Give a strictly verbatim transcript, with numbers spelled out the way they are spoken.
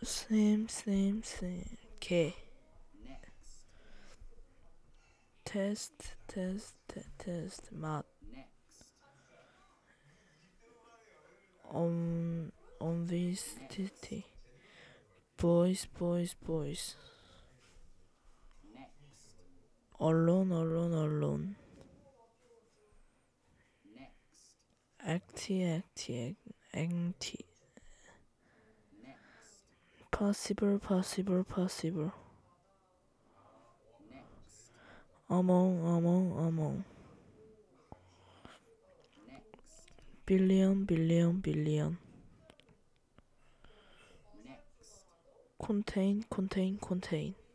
same, same, same. 개. next, test, test, te- test. 맛. next, on, obesity. boys, boys, boys. next, 언론, 언론, 언론. next, 액티, 액티, 액티. next, possible, possible, possible. next, among, among, among. next, billion, billion, billion. next, contain, contain, contain.